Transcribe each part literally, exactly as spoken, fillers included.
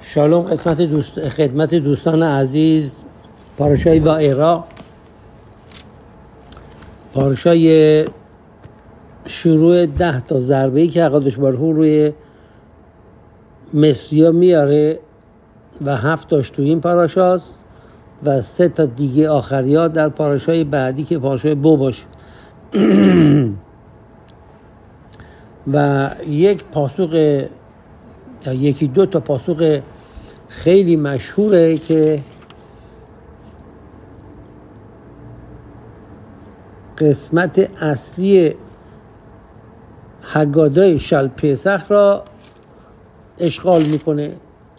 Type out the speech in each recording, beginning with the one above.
شالوم خدمت دوست خدمت دوستان عزیز. پاراشای وائرا، پاراشای شروع ده تا ضربه‌ای که حقادش بارهو روی مصریا میاره و هفت تاش تو این پاراشاست و سه تا دیگه آخریات در پاراشای بعدی که پاراشای بو باشه. و یک پاسخ یا یکی دو تا پاسخ خیلی مشهوره که قسمت اصلی هگادای شل پسخ را اشغال میکنه.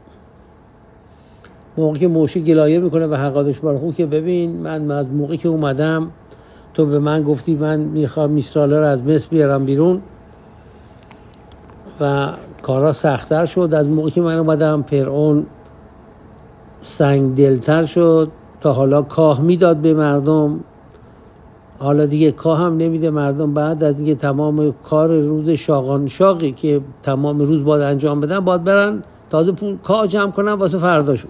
موقعی که موشه گلایه میکنه و هگاداش بارخو که ببین من از موقعی که اومدم تو به من گفتی من میخوام میسراله رو از مصر بیارم بیرون و کارا سخت‌تر شد. از موقعی که من اومدم فرعون سنگ دلتر شد، تا حالا کاه میداد به مردم، حالا دیگه کاه هم نمیده مردم. بعد از اینکه تمام کار روز شاقان شاقی که تمام روز باید انجام بدن باید برن تازه پول کاه جمع کنن واسه فرداشون.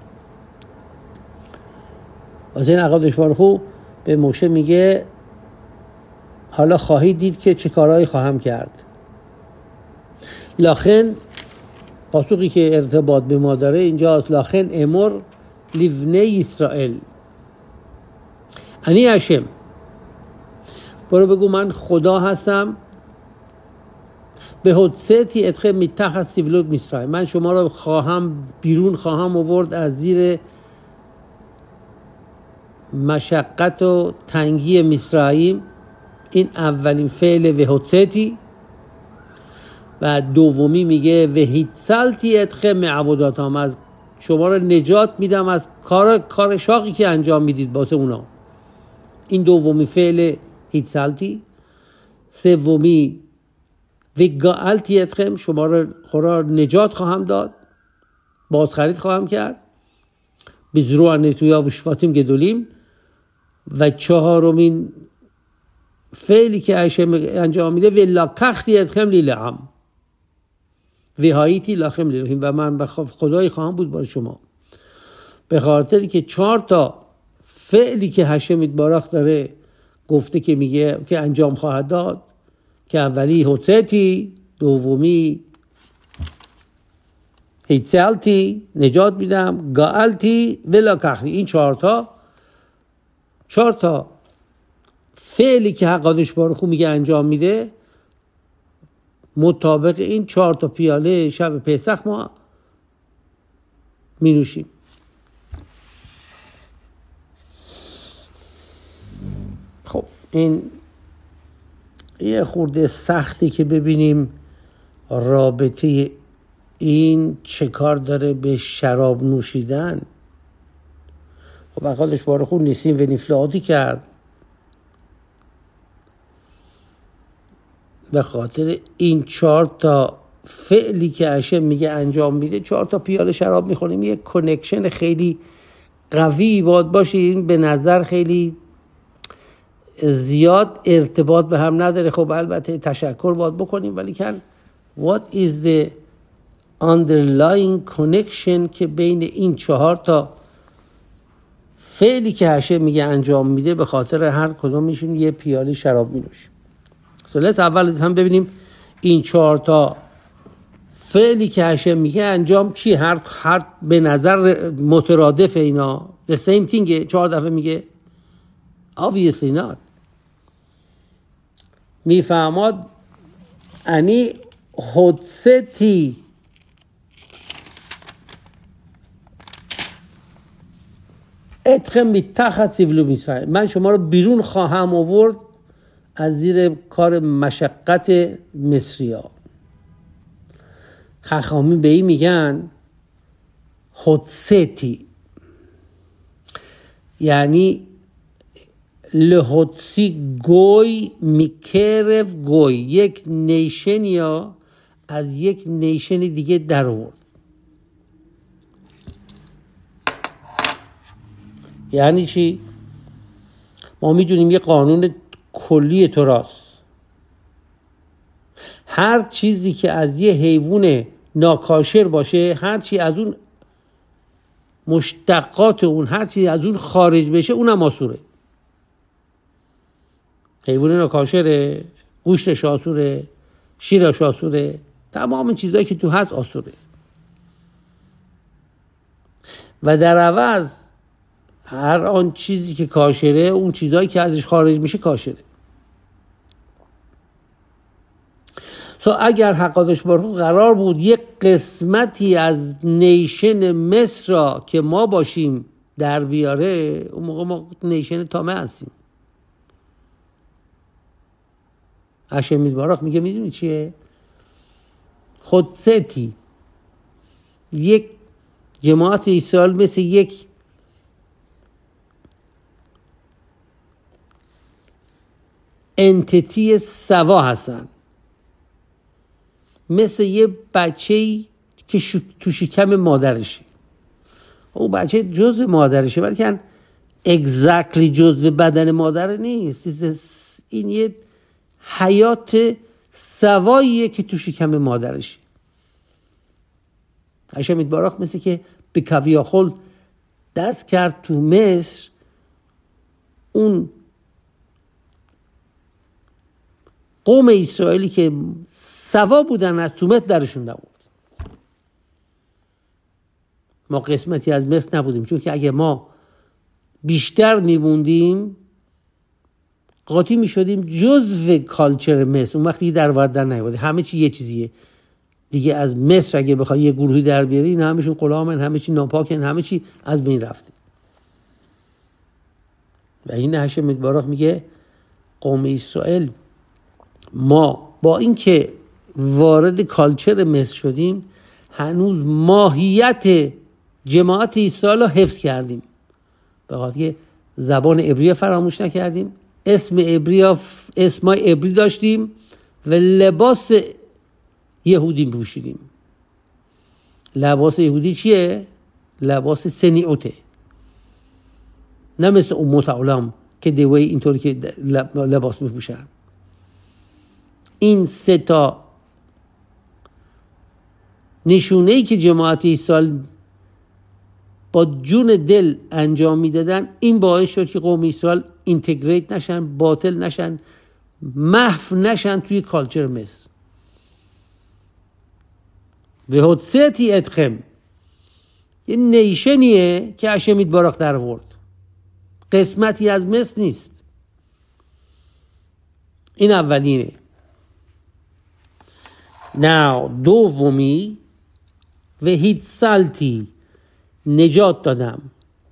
واسه این عقادش بارخو به موشه میگه حالا خواهید دید که چه کارهایی خواهم کرد. لاخن پاسخی که ارتباط به ما داره اینجاست. لاخن امر لیبنی اسرائیل انی هشم، برو بگو من خدا هستم، به حدثتی ادخل میتخت سیولوت میسرائیل، من شما را خواهم بیرون خواهم آورد از زیر مشقت و تنگی مصرعیم. این اولین فعل و حدثتی. و دومی میگه و هیتسلتی ادخل معبوداتام، از شما را نجات میدم از کار کار شاقی که انجام میدید باسه اونا. این دومی فعل هیتسلتی. سومی و گالتی ادخل، شما را خورا نجات خواهم داد، بازخرید خواهم کرد، بزرو نتویا و شفاتیم گدولیم. و چهارمین فعلی که هشم انجام میده و لاکختی ادخل لیلعم وهاییتی لاخم لیلهم، و من به خدای خواهم بود برای شما. به خاطری که چهار تا فعلی که هشم اتبارخ داره گفته که میگه که انجام خواهد داد، که اولی حدثتی، دومی هیتسلتی نجات میدم، گالتی و لاکختی. این چهار تا چهار تا فعلی که حقادش بارخو میگه انجام میده، مطابق این چهار تا پیاله شب پسخ ما می نوشیم. خب این یه خورده سختی که ببینیم رابطه این چه کار داره به شراب نوشیدن. خب حقادش بارخو نیسیم و نفلاتی کرد به خاطر این چهار تا فعلی که هشم میگه انجام میده. چهار تا پیاله شراب میخوریم، یه کنکشن خیلی قوی باید باشه. این به نظر خیلی زیاد ارتباط به هم نداره. خب البته تشکر باید بکنیم، ولی کن what is the underlying connection که بین این چهار تا فعلی که هشم میگه انجام میده، به خاطر هر کدومشون یه پیاله شراب مینوشیم. سلت اول هم ببینیم این چهار تا فعلی که هشم میگه انجام چی، هر هر به نظر مترادف اینا the same thing چهار دفعه میگه. obviously not. میفهماد انی حدثتی ادخل میتخت سیولو میسرائیل، من شما رو بیرون خواهم آورد از زیر کار مشقت مصریا. خخامی به این میگن حدثتی، یعنی لحدثی گوی میکرف گوی، یک نیشن یا از یک نیشن دیگه در آورد. یعنی چی؟ ما میدونیم یه قانون کلی توراست، هر چیزی که از یه حیوان ناکاشر باشه، هر چی از اون مشتقات اون، هر چیزی از اون خارج بشه اونم آسوره. حیوان اینا کاشره، گوشتش آسوره، شیرش آسوره، تمام چیزایی که تو هست آسوره. و در عوض هر آن چیزی که کاشره، اون چیزایی که ازش خارج میشه کاشره. تو اگر حقادش بارو قرار بود یک قسمتی از نیشن مصر را که ما باشیم در بیاره، اون موقع ما نیشن تامه هستیم. هاشمی باراک میگه میدونی چیه؟ خودستی یک جماعت اسرائیل مثل یک انتیتی سوا هستن، مثل یه بچه‌ای که شو... تو شکم مادرشه. اون بچه جزء مادرشه ولی که اگزکتلی جزء بدن مادر نیست. این یه حیات سواییه که تو شکم مادرشه. هاشمی باراک مثل که به کاویاخول دست کرد تو مصر، اون قوم اسرائیلی که سوا بودن از تو مصر درشون نبود. ما قسمتی از مصر نبودیم، چون که اگه ما بیشتر میموندیم قاطی میشدیم جزو کالچر مصر. اون وقتی در وردن نیومده، همه چی یه چیزیه دیگه. از مصر اگه بخوای یه گروهی در بیاری، این همشون غلامن، همه چی ناپاکن، همه چی از بین رفته. و این هاشمی باراک میگه قوم اسرائیل، ما با اینکه وارد کالچر مصر شدیم هنوز ماهیت جماعت اسرائیل رو حفظ کردیم. به خاطر که زبان عبری فراموش نکردیم، اسم عبری اسمای عبری داشتیم و لباس یهودی پوشیدیم. لباس یهودی چیه؟ لباس سنیعوته، نه مثل امت عالم که دوی اینطوری که لباس میپوشن. این سه تا نشونه‌ای که جماعت اسرائیل با جون دل انجام میدادن، این باعث شد که قوم اسرائیل اینتگریت نشن، باطل نشن، محو نشن توی کالچر مصر. به هوتسیتی اتخم یه نیشنیه که هاشمی باراک در آورد، قسمتی از مصر نیست. این اولینه. ناو دومی و هیتسالتی، نجات دادم.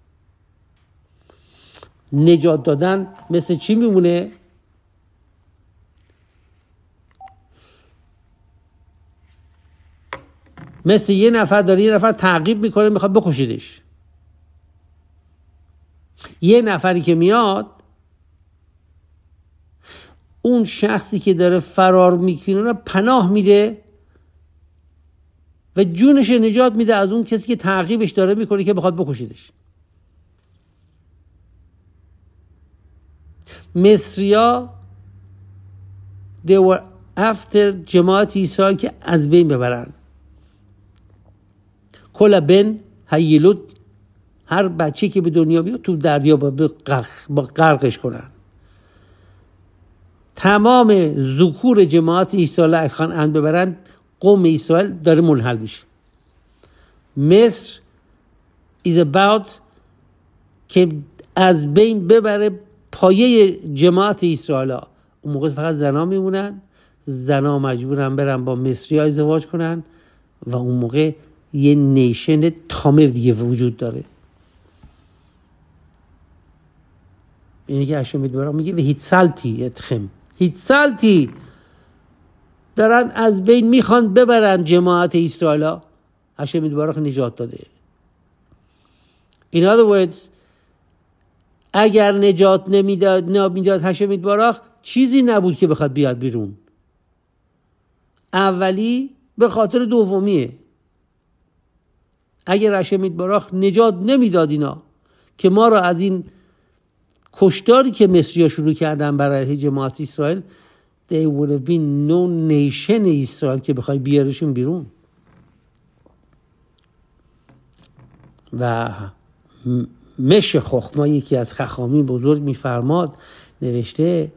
نجات دادن مثل چی میمونه؟ مثل یه نفر داره یه نفر تعقیب میکنه میخواد بکشیدش. یه نفری که میاد، اون شخصی که داره فرار میکنه رو پناه میده و جونش نجات میده از اون کسی که تعقیبش داره میکنه که بخواد بکشیدش. مصریا they were after جماعت اسرائیل که از بین ببرن. کل بن هیلود، هر بچه که به دنیا بیاد تو دریا با غرقش کنن. تمام ذکور جماعت اسرائیل اخوان اند ببرن، قوم اسرائیل داره منحل میشه. مصر is about که از بین ببره پایه جماعت اسرائیل. اون موقع فقط زنا میمونن، زنا مجبورن برن با مصری ها ازدواج کنن و اون موقع یه نیشن تامه دیگه وجود داره. اینه که هاشمی باراک میگه و هیتسالتی اتخم، هیتسالتی دارن از بین میخوان ببرن جماعت اسرائیل. هاشمی باراک نجات داده. in other words اگر نجات نمیداد نمیداد هاشمی باراک، چیزی نبود که بخواد بیاد بیرون. اولی به خاطر دومیه. اگر هاشمی باراک نجات نمیداد اینا که ما را از این کشتاری که مصری ها شروع کردن برای جماعت اسرائیل، they would have been no nation اسرائیل که بخوای بیارشون بیرون. و مش خخما یکی از خخامی بزرگ میفرماد، نوشته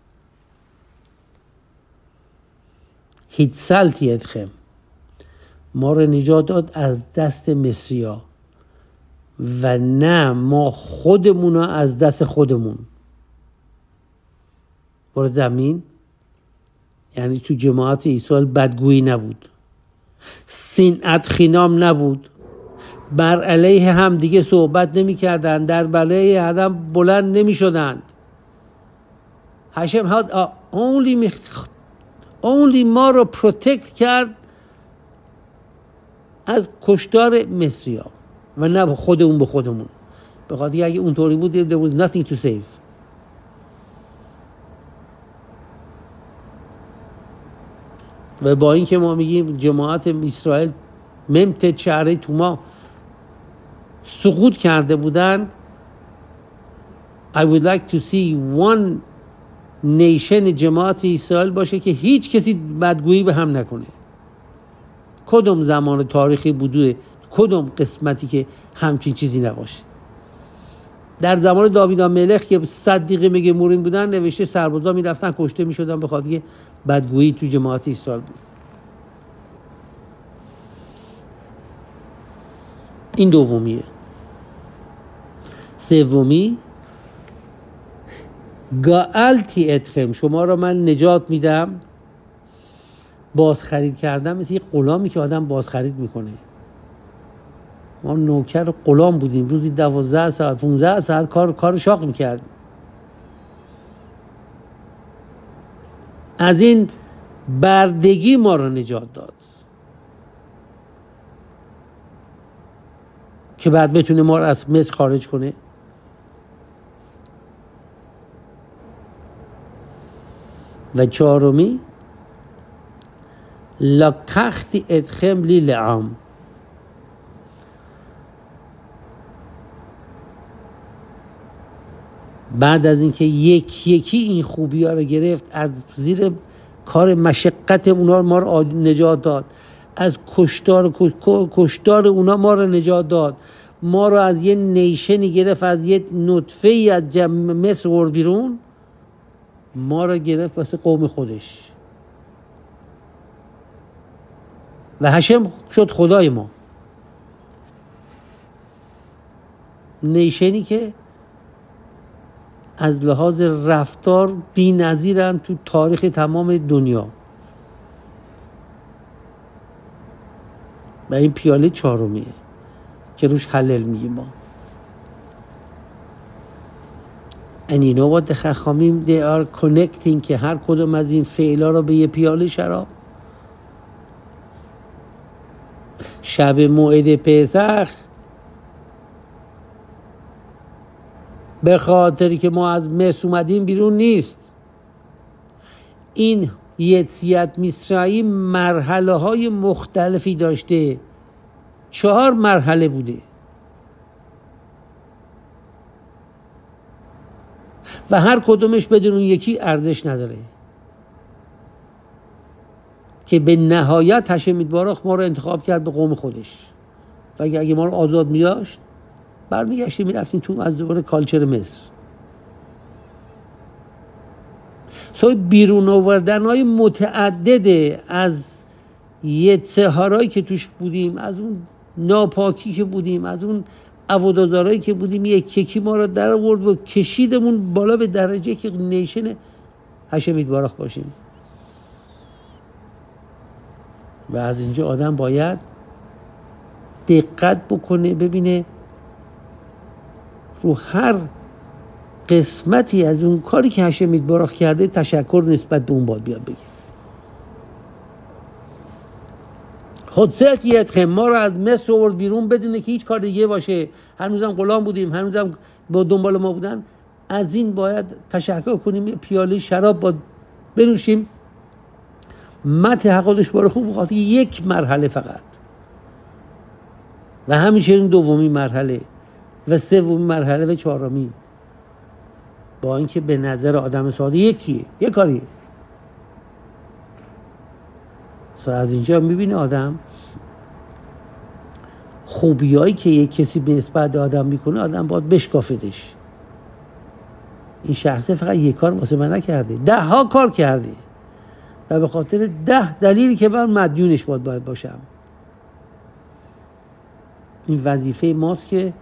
هیتسلتی ادخم، ما رو نجات داد از دست مصریا و نه ما خودمون از دست خودمون. وارد زمین یعنی تو جماعت عیسی بدگویی نبود، سینعت خینام نبود، بر علیه هم دیگه صحبت نمی کردن، در علیه آدم بلند نمی شدند. هشم had only, only ما رو پروتکت کرد از کشتار مصریا و نه خودمون به خودمون. به خاطر اگه اونطوری بود there was nothing to save. و با این که ما میگیم جماعت اسرائیل ممت شهره توما سقوط کرده بودند، I would like to see one nation جماعت اسرائیل باشه که هیچ کسی بدگویی به هم نکنه. کدوم زمان تاریخی بوده، کدوم قسمتی که همچین چیزی نباشه؟ در زمان داوید ملک که صد دقیقه میگه مورین بودن، نوشته سربازا میرفتن کشته میشدن به خاطر بدگویی تو جماعت اسرائیل بود. این دومیه. سومی گالتی اتخم، شما را من نجات میدم. باز خرید کردم مثل یک غلامی که آدم باز خرید میکنه. ما نوکر غلام بودیم، روزی دوازده ساعت پونزده ساعت کار کار شاق میکردیم. از این بردگی ما را نجات داد که بعد بتونه ما را از مصر خارج کنه. و چهارمی لقختی ادخم لی لعام، بعد از اینکه یک یکی این خوبی ها رو گرفت، از زیر کار مشقت اونا ما رو نجات داد، از کشتار کشتار اونا ما رو نجات داد، ما رو از یه نیشنی گرفت، از یه نطفه ای از جمع مصر ورد بیرون، ما رو گرفت واسه قوم خودش و هشم شد خدای ما. نیشنی که از لحاظ رفتار بی نظیرن تو تاریخ تمام دنیا. و این پیاله چهارمیه که روش حلل میگیم ما. And you know what the خخامیم they are connecting که هر کدوم از این فعلا رو به یه پیاله شراب. شب موعد پسخ به خاطری که ما از مصر اومدیم بیرون نیست. این یتسیت مصرعی مرحله های مختلفی داشته، چهار مرحله بوده و هر کدومش بدون یکی ارزش نداره که به نهایت هشم میدبارخ ما رو انتخاب کرد به قوم خودش و اگه, اگه ما رو آزاد میداشت برمیگشتیم میرفتیم تو از دوباره کالچر مصر. سوی بیرون آوردن های متعدد از یه سهارایی که توش بودیم، از اون ناپاکی که بودیم، از اون عبادت‌گزارایی که بودیم، یک یکی ما رو در آورد و کشیدمون بالا به درجه که نیشن هشم میدبارخ باشیم. و از اینجا آدم باید دقت بکنه، ببینه رو هر قسمتی از اون کاری که هشم میدبارخ کرده تشکر نسبت به اون باید بیاد بگه. خودسیت یه ما رو از مصر آورد بیرون بدونه که هیچ کار دیگه باشه، هنوزم غلام بودیم، هنوزم با دنبال ما بودن. از این باید تشکر کنیم، پیاله شراب باید بنوشیم. مت حقادش باره خوب بخاطر یک مرحله فقط و همینچنین دومی مرحله و سومی مرحله و چهارمی، با اینکه به نظر آدم ساده یکیه، یک کاریه. از اینجا میبینه آدم خوبیایی که یک کسی به نسبت آدم میکنه آدم باید بشکافدش. این شخصه فقط یک کار واسه من نکرده، ده ها کار کرده و به خاطر ده دلیلی که من مدیونش باید باید باشم. این وظیفه ماست که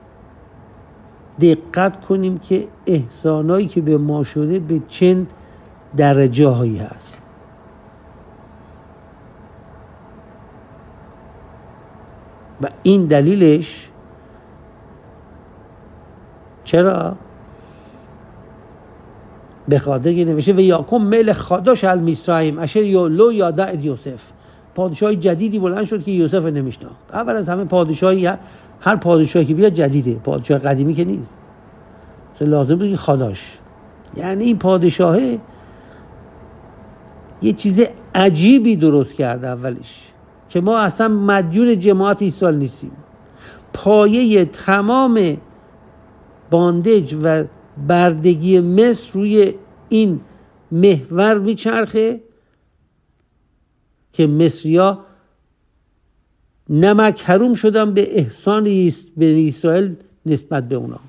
دقت کنیم که احسانایی که به ما شده به چند درجه هایی هست. و این دلیلش چرا؟ به خاطر که نوشته و یاکم ملک خادش المصرعیم اشر یولو یادع یوسف. پادشاه جدیدی بلند شد که یوسف نمیشناخت. اول از همه پادشاهی، هر پادشاهی که بیاد جدیده، پادشاه قدیمی که نیست. لازم بود که خادش، یعنی این پادشاهه یه چیز عجیبی درست کرده اولش که ما اصلا مدیون جماعت اسرائیل نیستیم. پایه تمام باندج و بردگی مصر روی این محور میچرخه که مصریا نمک حروم شدن به احسان به اسرائیل نسبت به اونا.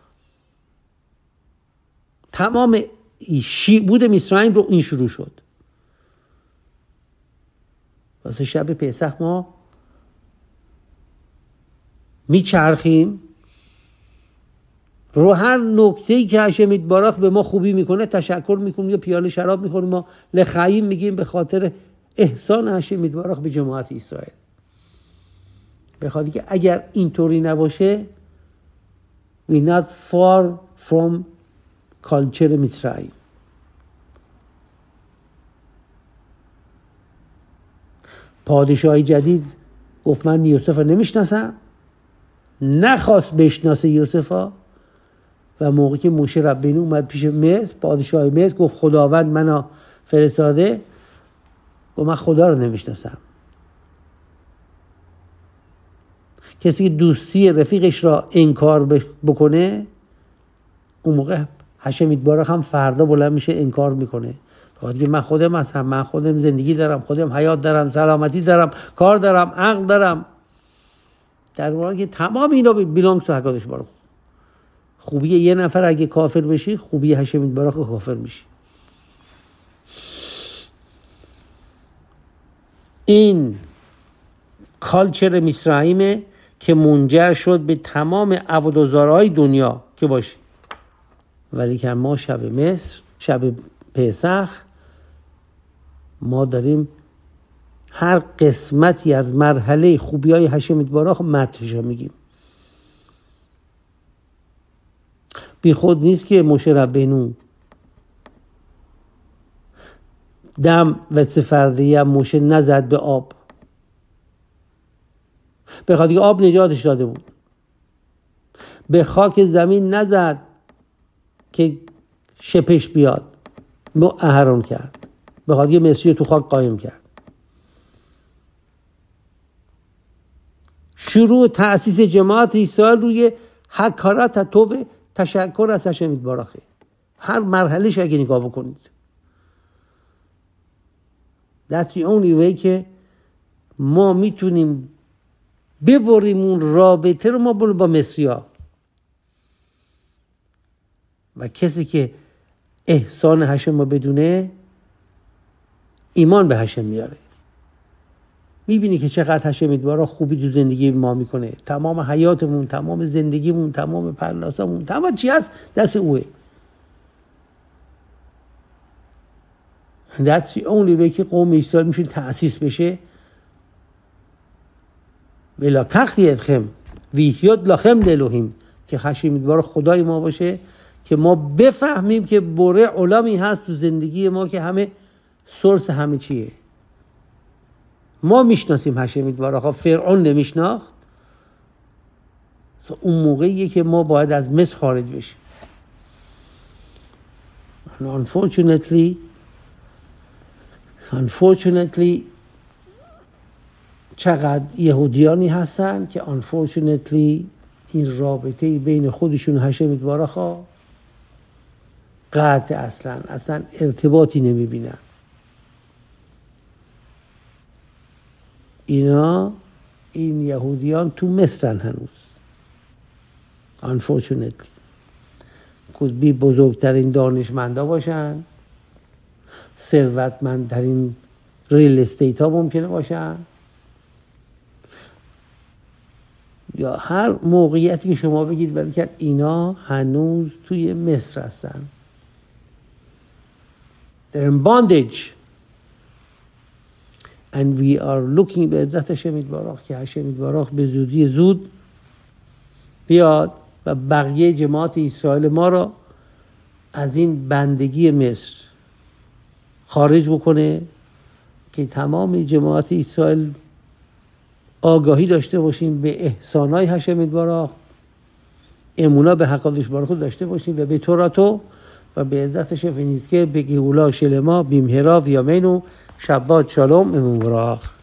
تمام شیعبود مصرعیم رو این شروع شد. واسه شب پسح ما میچرخیم رو هر نکته‌ای که هشم یتبارک به ما خوبی میکنه تشکر میکنیم، یا پیاله شراب میخوریم، ما لخیم میگیم به خاطر احسان هشم یتبارک به جماعت اسرائیل. به خاطر که اگر اینطوری نباشه we not far from culture مصرعیم. پادشاهی جدید گفت من یوسف رو نمیشناسم، نخواست بشناسه یوسفا و موقعی که موشه ربینی اومد پیش مصر، پادشاه مصر گفت خداوند منو فرستاده، گفت من خدا رو نمیشناسم. کسی که دوستی رفیقش را انکار بکنه اون موقع هشم یتبارک هم فردا بلند میشه انکار میکنه. خاطر من خودم هستم، من خودم زندگی دارم، خودم حیات دارم، سلامتی دارم، کار دارم، عقل دارم، در واقع که تمام اینا بیلانگ تو حقادش بارو. خوبی یه نفر اگه کافر بشی، خوبی هشم یتبارک کافر میشی. این کالچر مصرعیمه که منجر شد به تمام عبادتگزارهای دنیا که باشی. ولی که ما شب مصر، شب پسح، ما داریم هر قسمتی از مرحله خوبی‌های هشم یتبارک مدحش میگیم. بی خود نیست که موشه ربینو دم و سفردیه موشه نزد به آب، به خاطر آب نجاتش داده بود. به خاک زمین نزد که شپش بیاد، احرام کرد، به خاطر مصری تو خاک قایم کرد. شروع تأسیس جماعت اسرائیل روی حکارت تو تشکر از هشم یتبارک. هر مرحلهش اگه نگاه بکنید That's the only way که ما میتونیم ببریم اون رابطه رو ما با مصریا. و کسی که احسان هشم رو بدونه ایمان به هشم میاره. میبینی که چقدر هشم یتبارک خوبی تو زندگی ما میکنه. تمام حیاتمون، تمام زندگیمون، تمام پرلاسامون، تمام چی هست دست اوه. That's the only way که قوم اسرائیل میشه تأسیس بشه. ولا تختی ادخم ویهیاد لخم دلوهیم، که هشم یتبارک خدای ما باشه که ما بفهمیم که بره علمی هست تو زندگی ما که همه سورس همه چیه. ما میشناسیم هشم یتبارک، فرعون نمیشناخت. اون موقعیه که ما باید از مصر خارج بشیم. And unfortunately unfortunately چقدر یهودیانی هستن که unfortunately این رابطه بین خودشون هشم یتبارک ها قطع، اصلا اصلا ارتباطی نمیبینن. اینا این یهودیان تو مصرن هنوز. unfortunately could be بزرگترین دانشمندا باشن، ثروتمندترین ریل استیت ها ممکنه باشن، یا هر موقعیتی که شما بگید، ولی که اینا هنوز توی مصر هستن. They're in bondage and we are looking به عزت هشم یتبارک که هشم یتبارک به زودی زود بیاد و بقیه جماعت اسرائیل ما را از این بندگی مصر خارج بکنه، که تمام جماعت اسرائیل آگاهی داشته باشیم به احسانای هشم یتبارک، امونا به حقایق بارخود داشته باشیم و به توراتو و به عزت شفینیسکه به گهولا شلما بیمهرا و یامینو شبات شالوم امون براخ.